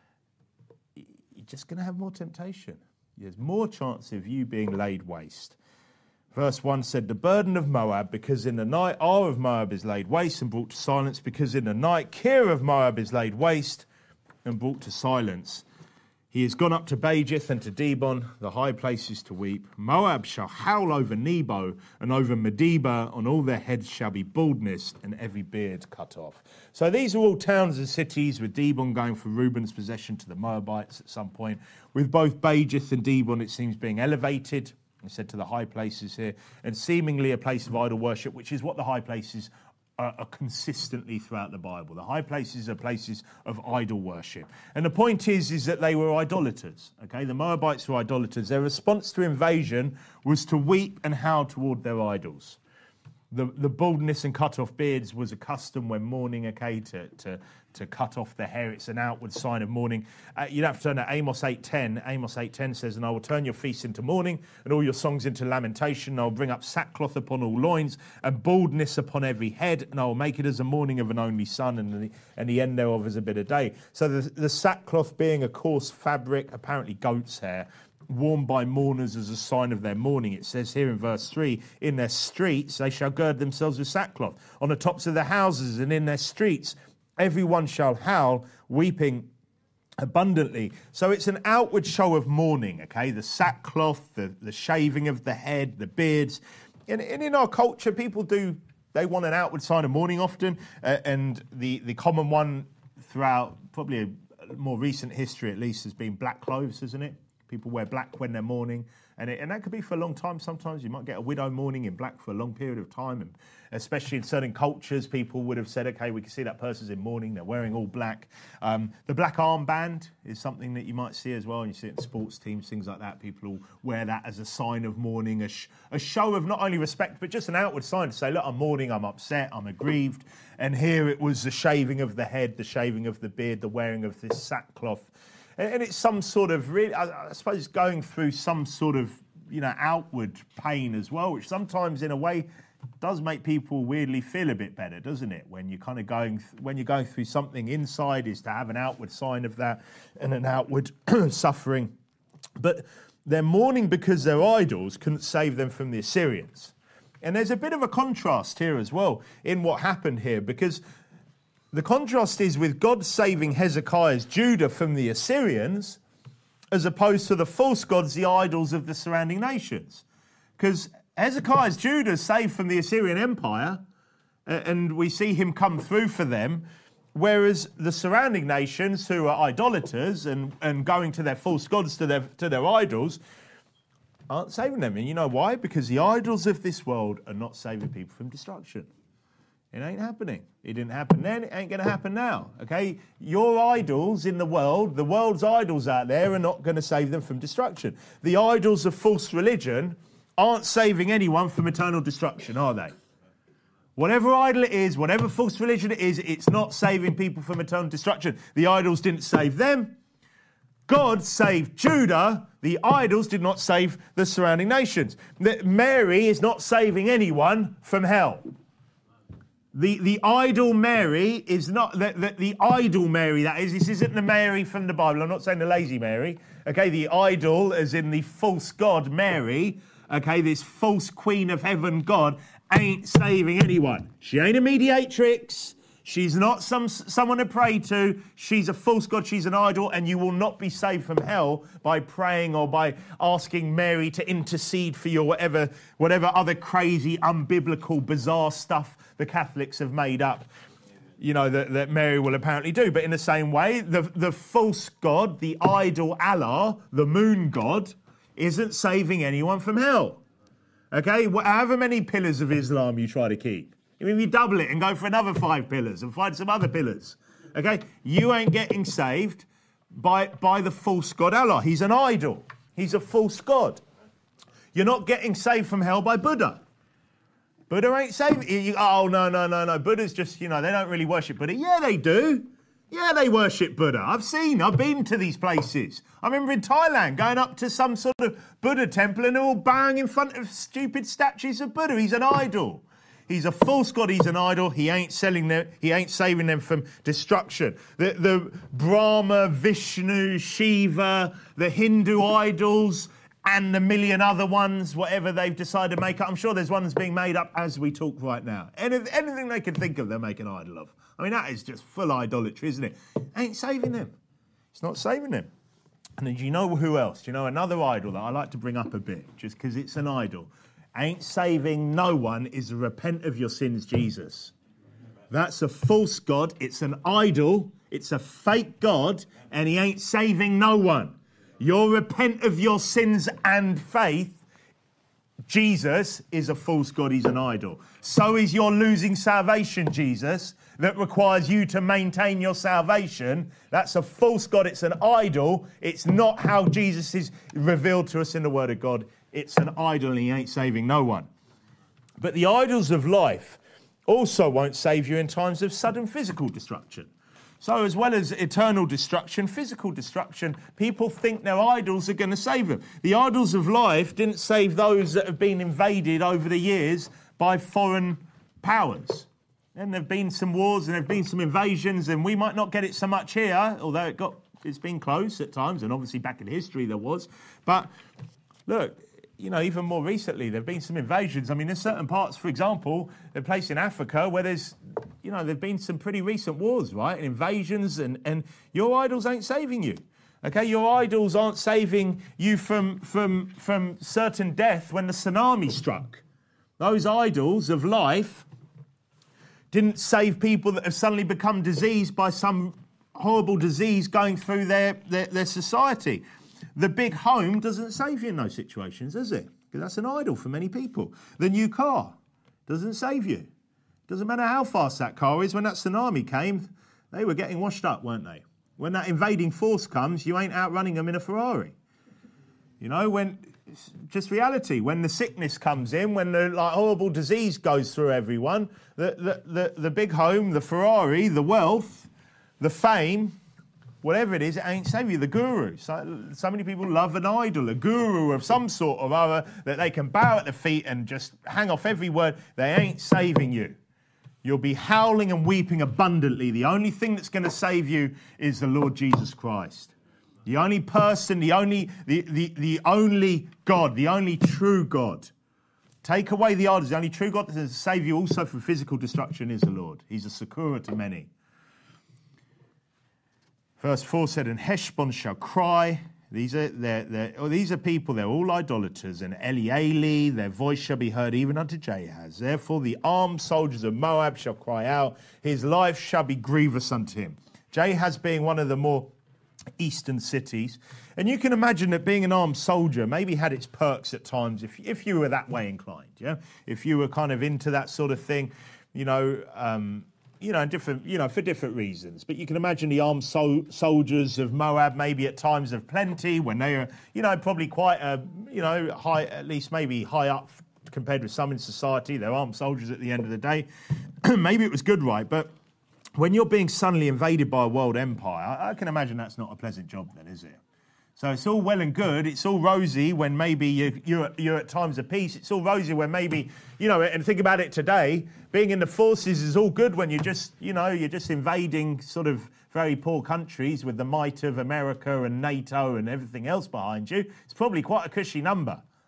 you're just going to have more temptation. There's more chance of you being laid waste. Verse one said, the burden of Moab, because in the night Ar of Moab is laid waste and brought to silence, because in the night Kir of Moab is laid waste and brought to silence. He has gone up to Bajith and to Dibon, the high places to weep. Moab shall howl over Nebo, and over Medeba, on all their heads shall be baldness, and every beard cut off. So these are all towns and cities, with Dibon going for Reuben's possession to the Moabites at some point. With both Bajith and Dibon, it seems, being elevated, I said, to the high places here, and seemingly a place of idol worship, which is what the high places are, are consistently throughout the Bible. The high places are places of idol worship. And the point is, is that they were idolaters, okay? The Moabites were idolaters. Their response to invasion was to weep and howl toward their idols. The, the baldness and cut-off beards was a custom when mourning, okay, to, to, to cut off the hair. It's an outward sign of mourning. Uh, you'd have to turn to Amos eight ten. Amos eight ten says, and I will turn your feasts into mourning and all your songs into lamentation. And I will bring up sackcloth upon all loins and baldness upon every head. And I will make it as a mourning of an only son, and the, and the end thereof as a bitter day. So the, the sackcloth being a coarse fabric, apparently goat's hair, worn by mourners as a sign of their mourning. It says here in verse three, in their streets they shall gird themselves with sackcloth. On the tops of their houses and in their streets everyone shall howl, weeping abundantly. So it's an outward show of mourning, okay? The sackcloth, the, the shaving of the head, the beards. And, and in our culture, people do, they want an outward sign of mourning often. Uh, and the, the common one throughout probably a more recent history at least has been black clothes, isn't it? People wear black when they're mourning, and it, and that could be for a long time. Sometimes you might get a widow mourning in black for a long period of time, and especially in certain cultures, people would have said, okay, we can see that person's in mourning, they're wearing all black. Um, the black armband is something that you might see as well, and you see it in sports teams, things like that. People will wear that as a sign of mourning, a, sh- a show of not only respect, but just an outward sign to say, look, I'm mourning, I'm upset, I'm aggrieved. And here it was the shaving of the head, the shaving of the beard, the wearing of this sackcloth. And it's some sort of, really, I suppose, going through some sort of, you know, outward pain as well, which sometimes, in a way, does make people weirdly feel a bit better, doesn't it? When you're kind of going, th- when you're going through something inside, is to have an outward sign of that and an outward suffering. But they're mourning because their idols couldn't save them from the Assyrians. And there's a bit of a contrast here as well in what happened here, because the contrast is with God saving Hezekiah's Judah from the Assyrians, as opposed to the false gods, the idols of the surrounding nations. Because Hezekiah's Judah is saved from the Assyrian Empire, and we see him come through for them, whereas the surrounding nations, who are idolaters and, and going to their false gods, to their, to their idols, aren't saving them. And you know why? Because the idols of this world are not saving people from destruction. It ain't happening. It didn't happen then. It ain't going to happen now. Okay? Your idols in the world, the world's idols out there, are not going to save them from destruction. The idols of false religion aren't saving anyone from eternal destruction, are they? Whatever idol it is, whatever false religion it is, it's not saving people from eternal destruction. The idols didn't save them. God saved Judah. The idols did not save the surrounding nations. Mary is not saving anyone from hell. The the idol Mary is not, the, the, the idol Mary, that is, this isn't the Mary from the Bible. I'm not saying the lazy Mary. Okay, the idol, as in the false god Mary, okay, this false queen of heaven, God, ain't saving anyone. She ain't a mediatrix. She's not some someone to pray to. She's a false god. She's an idol, and you will not be saved from hell by praying or by asking Mary to intercede for you or whatever, whatever other crazy, unbiblical, bizarre stuff the Catholics have made up, you know, that, that Mary will apparently do. But in the same way, the, the false god, the idol Allah, the moon god, isn't saving anyone from hell. Okay? However many pillars of Islam you try to keep. I mean, you double it and go for another five pillars and find some other pillars. Okay? You ain't getting saved by, by the false god Allah. He's an idol. He's a false god. You're not getting saved from hell by Buddha. Buddha ain't saving you. Oh, no, no, no, no. Buddha's just, you know, they don't really worship Buddha. Yeah, they do. Yeah, they worship Buddha. I've seen, I've been to these places. I remember in Thailand going up to some sort of Buddha temple and they're all bowing in front of stupid statues of Buddha. He's an idol. He's a false god. He's an idol. He ain't selling them. He ain't saving them from destruction. The, the Brahma, Vishnu, Shiva, the Hindu idols, and the million other ones, whatever they've decided to make up. I'm sure there's ones being made up as we talk right now. Any, anything they can think of, they're making an idol of. I mean, that is just full idolatry, isn't it? Ain't saving them. It's not saving them. And then do you know who else? Do you know another idol that I like to bring up a bit, just because it's an idol? Ain't saving no one is the repent of your sins, Jesus. That's a false god. It's an idol. It's a fake god, and he ain't saving no one. Your repent of your sins and faith, Jesus is a false god. He's an idol. So is your losing salvation, Jesus, that requires you to maintain your salvation. That's a false god. It's an idol. It's not how Jesus is revealed to us in the Word of God. It's an idol and he ain't saving no one. But the idols of life also won't save you in times of sudden physical destruction. So as well as eternal destruction, physical destruction, people think their idols are going to save them. The idols of life didn't save those that have been invaded over the years by foreign powers. And there have been some wars and there have been some invasions, and we might not get it so much here, although it got, it's been close at times, and obviously back in history there was. But look, you know, even more recently, there have been some invasions. I mean, there's certain parts, for example, a place in Africa where there's, you know, there have been some pretty recent wars, right? And invasions, and, and your idols ain't saving you. Okay, your idols aren't saving you from, from, from certain death when the tsunami struck. Those idols of life didn't save people that have suddenly become diseased by some horrible disease going through their, their, their society. The big home doesn't save you in those situations, does it? Because that's an idol for many people. The new car doesn't save you. Doesn't matter how fast that car is. When that tsunami came, they were getting washed up, weren't they? When that invading force comes, you ain't outrunning them in a Ferrari. You know, when it's just reality. When the sickness comes in, when the like horrible disease goes through everyone, the the the, the big home, the Ferrari, the wealth, the fame, whatever it is, it ain't saving you. The guru. So, so many people love an idol, a guru of some sort or other that they can bow at the feet and just hang off every word. They ain't saving you. You'll be howling and weeping abundantly. The only thing that's going to save you is the Lord Jesus Christ. The only person, the only, the, the, the only God, the only true God. Take away the idols. The only true God that can save you also from physical destruction is the Lord. He's a succor to many. Verse four said, and Heshbon shall cry. These are they're, they're, oh, these are people, they're all idolaters. And Elieli, their voice shall be heard even unto Jahaz. Therefore the armed soldiers of Moab shall cry out. His life shall be grievous unto him. Jahaz being one of the more eastern cities. And you can imagine that being an armed soldier maybe had its perks at times if, if you were that way inclined. Yeah, if you were kind of into that sort of thing, you know, um, you know, different, you know, for different reasons. But you can imagine the armed so- soldiers of Moab maybe at times of plenty when they are, you know, probably quite, a, you know, high, at least maybe high up compared with some in society. They're armed soldiers at the end of the day. Maybe it was good, right? But when you're being suddenly invaded by a world empire, I, I can imagine that's not a pleasant job then, is it? So it's all well and good. It's all rosy when maybe you, you're, you're at times of peace. It's all rosy when maybe, you know, and think about it today, being in the forces is all good when you're just, you know, you're just invading sort of very poor countries with the might of America and NATO and everything else behind you. It's probably quite a cushy number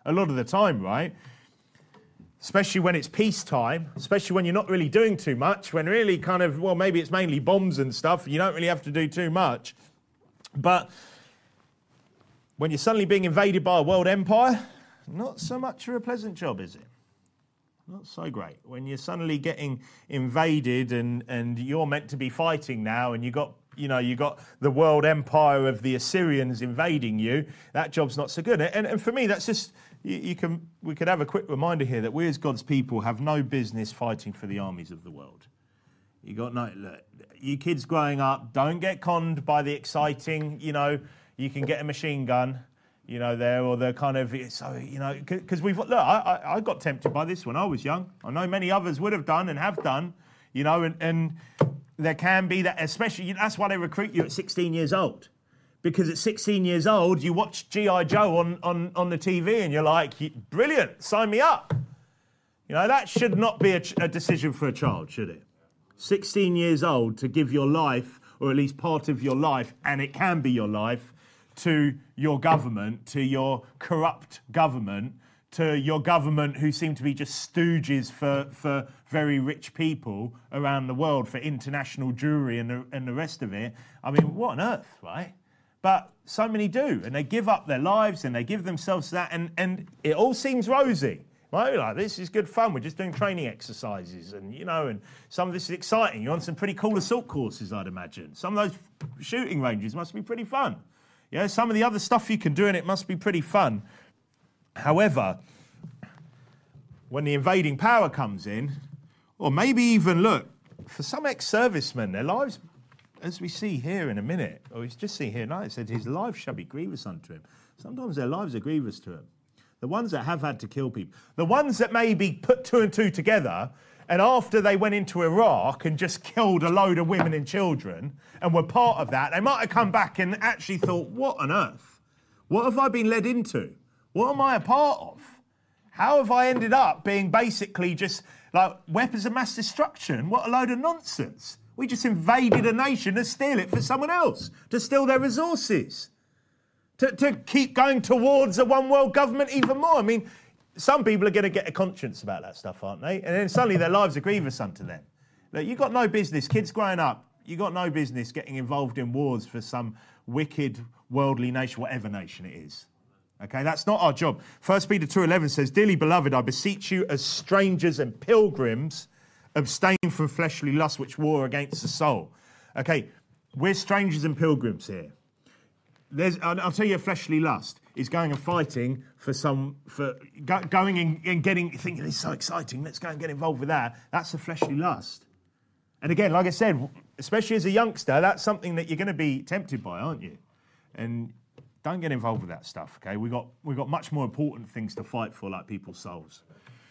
a lot of the time, right? Especially when it's peacetime, especially when you're not really doing too much, when really kind of, well, maybe it's mainly bombs and stuff, you don't really have to do too much. But when you're suddenly being invaded by a world empire, not so much of a pleasant job, is it? Not so great. When you're suddenly getting invaded and, and you're meant to be fighting now and you got, you know, you got the world empire of the Assyrians invading you, that job's not so good. And, and for me, that's just, you, you can, we could have a quick reminder here that we as God's people have no business fighting for the armies of the world. You got no, look, you kids growing up, don't get conned by the exciting, you know, you can get a machine gun, you know, there, or the kind of, so, you know, because we've, look, I, I got tempted by this when I was young. I know many others would have done and have done, you know, and, and there can be that, especially, you know, that's why they recruit you at sixteen years old. Because at sixteen years old, you watch G I Joe on, on, on the T V and you're like, brilliant, sign me up. You know, that should not be a, a decision for a child, should it? sixteen years old to give your life, or at least part of your life, and it can be your life, to your government, to your corrupt government, to your government who seem to be just stooges for, for very rich people around the world, for international Jewry and the, and the rest of it. I mean, what on earth, right? But so many do, and they give up their lives and they give themselves that, and, and it all seems rosy. Right? Like, this is good fun. We're just doing training exercises and, you know, and some of this is exciting. You're on some pretty cool assault courses, I'd imagine. Some of those shooting ranges must be pretty fun. Yeah, some of the other stuff you can do, and it must be pretty fun. However, when the invading power comes in, or maybe even, look, for some ex-servicemen, their lives, as we see here in a minute, or we just see here now, it said his life shall be grievous unto him. Sometimes their lives are grievous to him. The ones that have had to kill people. The ones that maybe put two and two together, and after they went into Iraq and just killed a load of women and children and were part of that, they might have come back and actually thought, what on earth? What have I been led into? What am I a part of? How have I ended up being basically just like weapons of mass destruction? What a load of nonsense. We just invaded a nation to steal it for someone else, to steal their resources. To, to keep going towards a one world government even more. I mean, some people are going to get a conscience about that stuff, aren't they? And then suddenly their lives are grievous unto them. Look, you've got no business, kids growing up, you've got no business getting involved in wars for some wicked, worldly nation, whatever nation it is. Okay, that's not our job. First Peter two eleven says, Dearly beloved, I beseech you as strangers and pilgrims, abstain from fleshly lusts which war against the soul. Okay, we're strangers and pilgrims here. There's, I'll tell you, a fleshly lust is going and fighting for some, for go, going and, and getting, thinking it's so exciting, let's go and get involved with that. That's a fleshly lust. And again, like I said, especially as a youngster, that's something that you're going to be tempted by, aren't you? And don't get involved with that stuff, okay? We've got, we've got much more important things to fight for, like people's souls.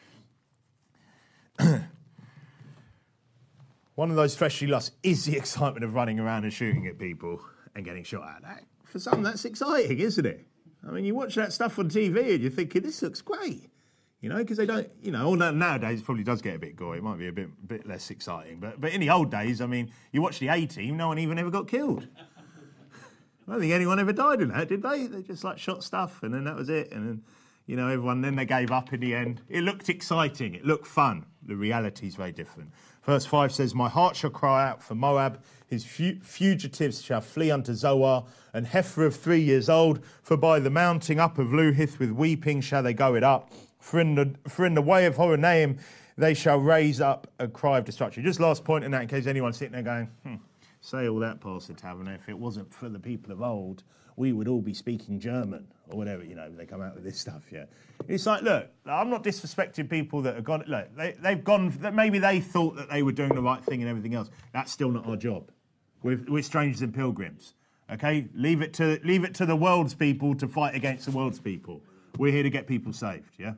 One of those fleshly lusts is the excitement of running around and shooting at people and getting shot at. That, for some, that's exciting, isn't it? I mean, you watch that stuff on T V and you're thinking, this looks great. You know, because they don't, you know, although nowadays it probably does get a bit gory. It might be a bit bit less exciting. But but in the old days, I mean, you watch the A-Team, no one even ever got killed. I don't think anyone ever died in that, did they? They just like shot stuff and then that was it. And then, you know, everyone, then they gave up in the end. It looked exciting. It looked fun. The reality is very different. Verse five says, My heart shall cry out for Moab. His fu- fugitives shall flee unto Zoar. And heifer of three years old, for by the mounting up of Luhith with weeping shall they go it up. For in the, for in the way of Horonaim they shall raise up a cry of destruction. Just last point in that, in case anyone's sitting there going, hmm, say all that, Pastor Taverner, if it wasn't for the people of old, we would all be speaking German, or whatever, you know, they come out with this stuff, yeah. It's like, look, I'm not disrespecting people that have gone, look, they, they've gone, that maybe they thought that they were doing the right thing and everything else. That's still not our job. We're, we're strangers and pilgrims, okay? Leave it to leave it to the world's people to fight against the world's people. We're here to get people saved, yeah?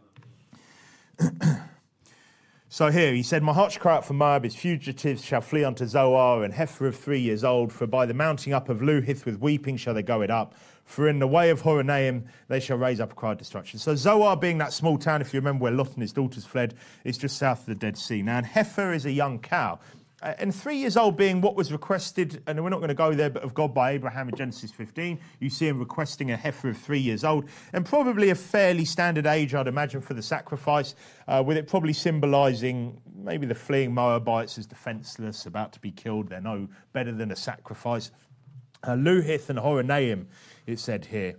So here, he said, My heart shall cry out for Moab, his fugitives shall flee unto Zoar, and heifer of three years old, for by the mounting up of Luhith with weeping shall they go it up. For in the way of Horonaim they shall raise up a cry of destruction. So Zoar, being that small town, if you remember, where Lot and his daughters fled, is just south of the Dead Sea. Now, and heifer is a young cow. Uh, and three years old being what was requested, and we're not going to go there, but of God by Abraham in Genesis fifteen. You see him requesting a heifer of three years old, and probably a fairly standard age, I'd imagine, for the sacrifice, uh, with it probably symbolising maybe the fleeing Moabites as defenceless, about to be killed. They're no better than a sacrifice. Uh, Luhith and Horonaim, it said here,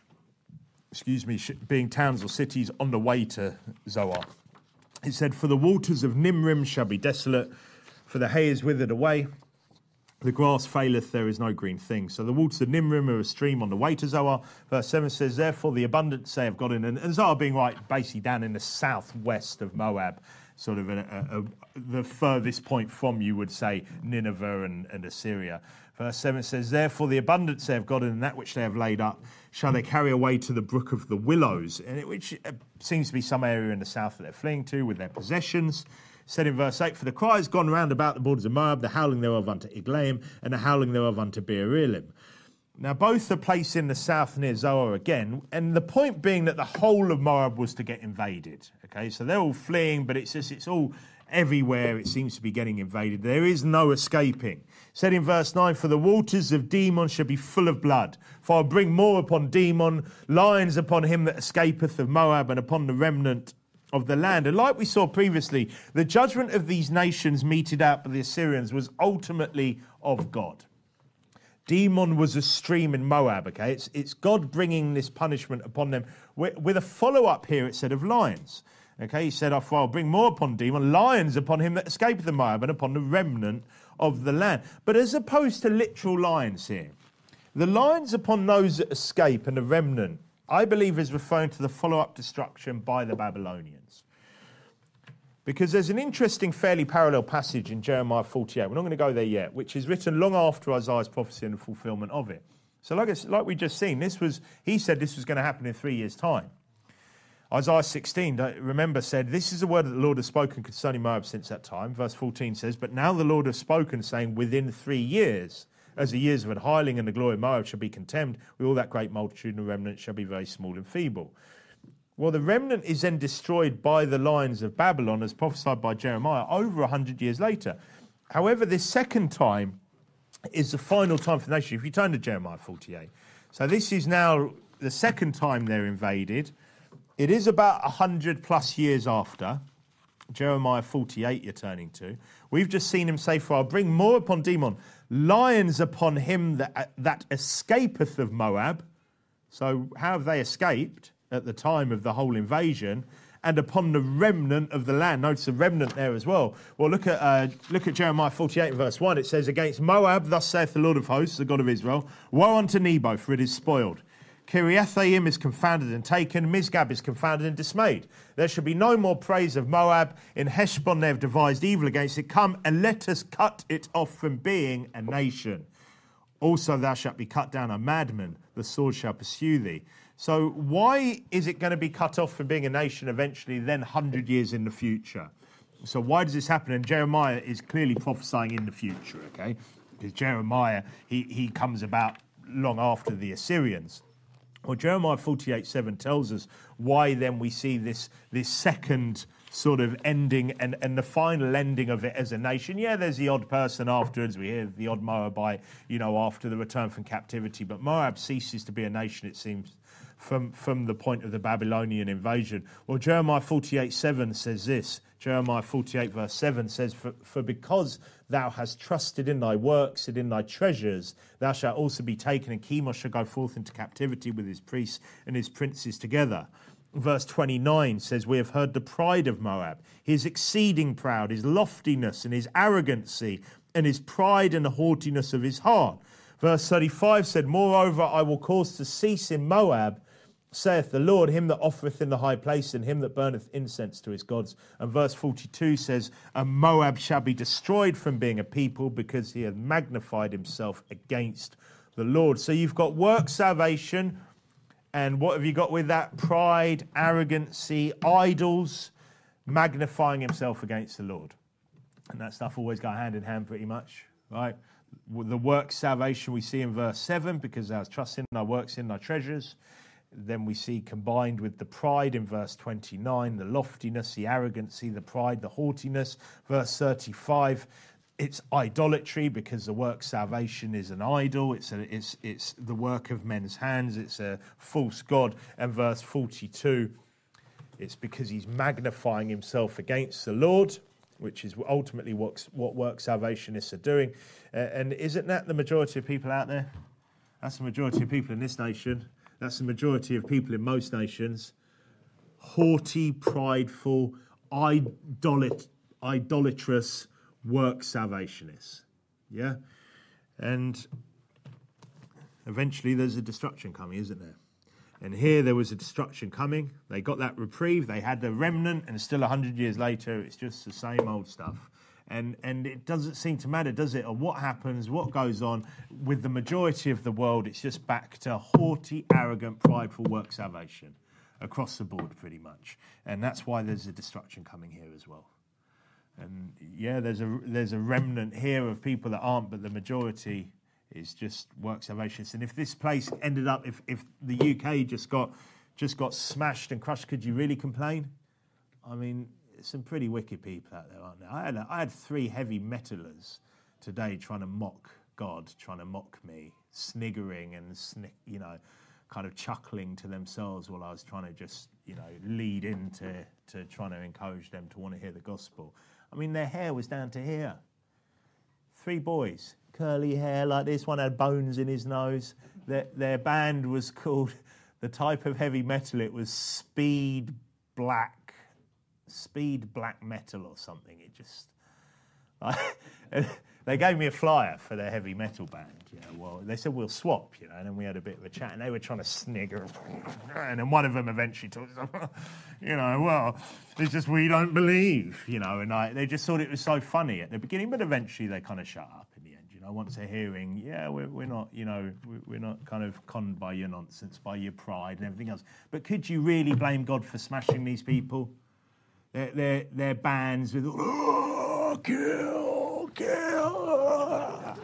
excuse me, being towns or cities on the way to Zoar. It said, for the waters of Nimrim shall be desolate, for the hay is withered away, the grass faileth, there is no green thing. So the waters of Nimrim are a stream on the way to Zoar. Verse seven says, therefore the abundance say of God in, and, and Zoar being right basically down in the southwest of Moab, sort of a, a, a, the furthest point from, you would say, Nineveh and, and Assyria. Verse seven says, therefore the abundance say of God in that which they have laid up shall they carry away to the brook of the willows, and it, which uh, seems to be some area in the south that they're fleeing to with their possessions. Said in verse eight, for the cry has gone round about the borders of Moab, the howling thereof unto Iglaim, and the howling thereof unto Beer-elim. Now, both are placed in the south near Zoar again, and the point being that the whole of Moab was to get invaded. Okay, so they're all fleeing, but it's just, it's all everywhere. It seems to be getting invaded. There is no escaping. Said in verse nine, for the waters of Demon shall be full of blood, for I'll bring more upon Demon, lions upon him that escapeth of Moab, and upon the remnant of the land. And like we saw previously, the judgment of these nations meted out by the Assyrians was ultimately of God. Demon was a stream in Moab, okay? It's, it's God bringing this punishment upon them. With, with a follow-up here, it said of lions. Okay, he said, I'll bring more upon Demon, lions upon him that escapeth the Moab, and upon the remnant of the land. But as opposed to literal lions here, the lions upon those that escape and the remnant, I believe, is referring to the follow-up destruction by the Babylonians. Because there's an interesting, fairly parallel passage in Jeremiah forty-eight. We're not going to go there yet, which is written long after Isaiah's prophecy and the fulfillment of it. So like, it's, like we just seen, this was, he said this was going to happen in three years' time. Isaiah sixteen, remember, said, this is the word that the Lord has spoken concerning Moab since that time. Verse fourteen says, but now the Lord has spoken, saying, within three years, as the years of an hireling and the glory of Moab shall be contemned, with all that great multitude, and the remnant shall be very small and feeble. Well, the remnant is then destroyed by the lions of Babylon, as prophesied by Jeremiah, over a hundred years later. However, this second time is the final time for the nation. If you turn to Jeremiah forty-eight. So this is now the second time they're invaded. It is about a hundred plus years after. Jeremiah forty-eight you're turning to. We've just seen him say, for I'll bring more upon Demon, lions upon him that, that escapeth of Moab. So how have they escaped at the time of the whole invasion? And upon the remnant of the land. Notice the remnant there as well. Well, look at uh, look at Jeremiah forty-eight verse one. It says, against Moab, thus saith the Lord of hosts, the God of Israel, woe unto Nebo, for it is spoiled. Kiriathaim is confounded and taken. Misgab is confounded and dismayed. There shall be no more praise of Moab. In Heshbon they have devised evil against it. Come and let us cut it off from being a nation. Also thou shalt be cut down a madman. The sword shall pursue thee. So why is it going to be cut off from being a nation eventually, then one hundred years in the future? So why does this happen? And Jeremiah is clearly prophesying in the future, okay? Because Jeremiah, he, he comes about long after the Assyrians. Well, Jeremiah forty-eight seven tells us why then we see this, this second sort of ending and, and the final ending of it as a nation. Yeah, there's the odd person afterwards. We hear the odd Moabite, you know, after the return from captivity. But Moab ceases to be a nation, it seems, from, from the point of the Babylonian invasion. Well, Jeremiah forty-eight seven says this. Jeremiah forty-eight verse seven says, for, for because thou hast trusted in thy works and in thy treasures, thou shalt also be taken, and Chemosh shall go forth into captivity with his priests and his princes together. Verse twenty-nine says, we have heard the pride of Moab, his exceeding proud, his loftiness and his arrogancy, and his pride and the haughtiness of his heart. Verse thirty-five said, moreover, I will cause to cease in Moab, saith the Lord, him that offereth in the high place, and him that burneth incense to his gods. And verse forty-two says, and Moab shall be destroyed from being a people, because he hath magnified himself against the Lord. So you've got work salvation, and what have you got with that? Pride, arrogancy, idols, magnifying himself against the Lord. And that stuff always go hand in hand pretty much, right? The work salvation we see in verse seven, because thou hast trusted in thy works in thy treasures. Then we see combined with the pride in verse twenty-nine, the loftiness, the arrogancy, the pride, the haughtiness. Verse thirty-five, it's idolatry because the work salvation is an idol. It's a, it's it's the work of men's hands. It's a false god. And verse forty-two, it's because he's magnifying himself against the Lord, which is ultimately what what work salvationists are doing. Uh, and isn't that the majority of people out there? That's the majority of people in this nation. That's the majority of people in most nations. Haughty, prideful, idolat- idolatrous work salvationists. Yeah? And eventually there's a destruction coming, isn't there? And here there was a destruction coming. They got that reprieve. They had the remnant, and still a hundred years later, it's just the same old stuff. And and it doesn't seem to matter, does it? Or what happens, what goes on with the majority of the world? It's just back to haughty, arrogant, prideful work salvation across the board, pretty much. And that's why there's a destruction coming here as well. And yeah, there's a there's a remnant here of people that aren't, but the majority is just work salvation. And if this place ended up, if if the U K just got just got smashed and crushed, could you really complain? I mean, some pretty wicked people out there, aren't there? I had a, I had three heavy metalers today trying to mock God, trying to mock me, sniggering and snick, you know, kind of chuckling to themselves while I was trying to just, you know, lead into to trying to encourage them to want to hear the gospel. I mean, their hair was down to here. Three boys, curly hair like this. One had bones in his nose. Their, their band was called, the type of heavy metal, it was Speed Black, Speed Black Metal or something. It just, I, they gave me a flyer for their heavy metal band. You know, well, they said we'll swap, you know, and then we had a bit of a chat, and they were trying to snigger, and then one of them eventually talked, you know, well, it's just we don't believe, you know, and I, they just thought it was so funny at the beginning, but eventually they kind of shut up in the end, you know, once they're hearing, yeah, we're, we're not, you know, we're not kind of conned by your nonsense, by your pride and everything else. But could you really blame God for smashing these people? Their, their, their bands with, oh, kill, kill.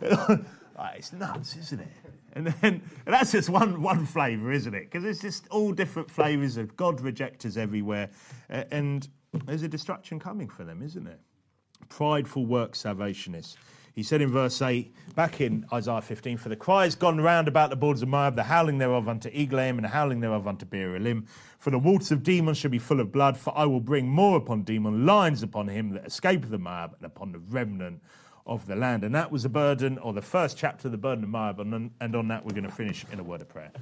It's nuts, isn't it? And then and that's just one one flavour, isn't it? Because it's just all different flavours of God rejectors everywhere. Uh, and there's a destruction coming for them, isn't there? Prideful work salvationists. He said in verse eight, back in Isaiah fifteen, for the cry has gone round about the borders of Moab, the howling thereof unto Eglaim, and the howling thereof unto Beer-elim. For the waters of Demon shall be full of blood, for I will bring more upon Demon, lions upon him that escapeth the Moab, and upon the remnant of the land. And that was the burden, or the first chapter of the burden of Moab, and on, and on that we're going to finish in a word of prayer.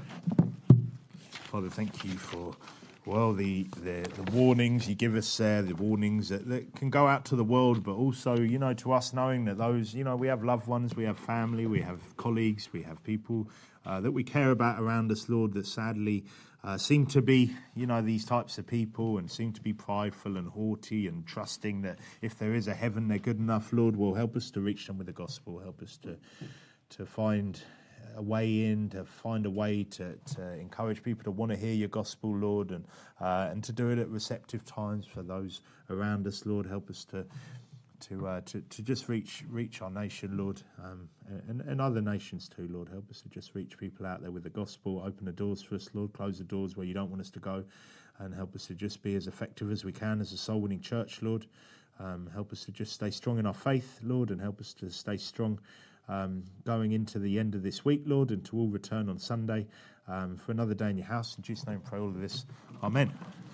Father, thank you for, well, the, the, the warnings you give us there, the warnings that, that can go out to the world, but also, you know, to us, knowing that those, you know, we have loved ones, we have family, we have colleagues, we have people uh, that we care about around us, Lord, that sadly uh, seem to be, you know, these types of people and seem to be prideful and haughty and trusting that if there is a heaven, they're good enough. Lord, will help us to reach them with the gospel, help us to to find a way in, to find a way to, to encourage people to want to hear your gospel, Lord, and uh, and to do it at receptive times for those around us, Lord. Help us to to uh, to, to just reach reach our nation, Lord, um, and, and other nations too, Lord. Help us to just reach people out there with the gospel. Open the doors for us, Lord. Close the doors where you don't want us to go, and help us to just be as effective as we can as a soul-winning church, Lord. Um, help us to just stay strong in our faith, Lord, and help us to stay strong Um, going into the end of this week, Lord, and to all return on Sunday um, for another day in your house. In Jesus' name, pray all of this. Amen.